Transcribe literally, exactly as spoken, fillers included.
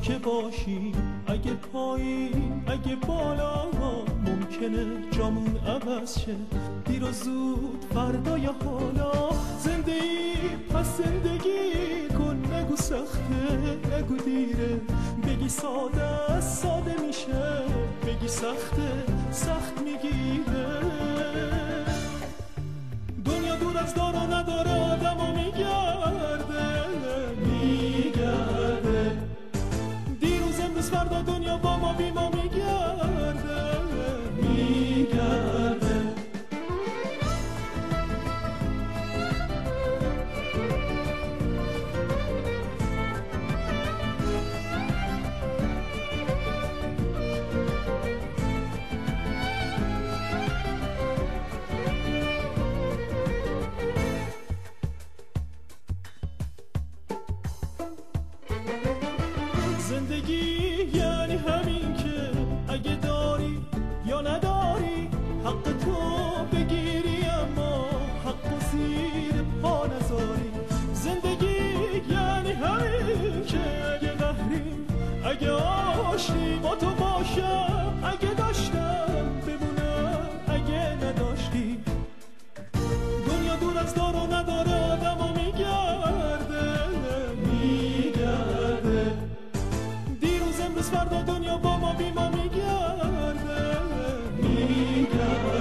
که باشی، اگه پایین اگه بالا، ممکنه جامون عوض شه، دیر و زود فردا یا حالا. زندگی پس زندگی کن، نگو سخته نگو دیره، بگی ساده ساده میشه، بگی سخته سخت میگیره. دنیا دور از دار و نداره، آدم و میگرده میگرده، دیروز امروز فردا دنیا با ما بی ما میگرده میگرده. زندگی یعنی همین که اگه داری یا نداری، حق تو بگیری اما حق و زیر پا نذاری. زندگی یعنی همین که اگه قهری اگه آشتی با تو باشم، اگه داشتم بمونم اگه نداشتی. دنیا دور از دار و نداره، آدم و میگرده میگرده، امروز فردا دنیا با ما بی ما میگرده میگرده.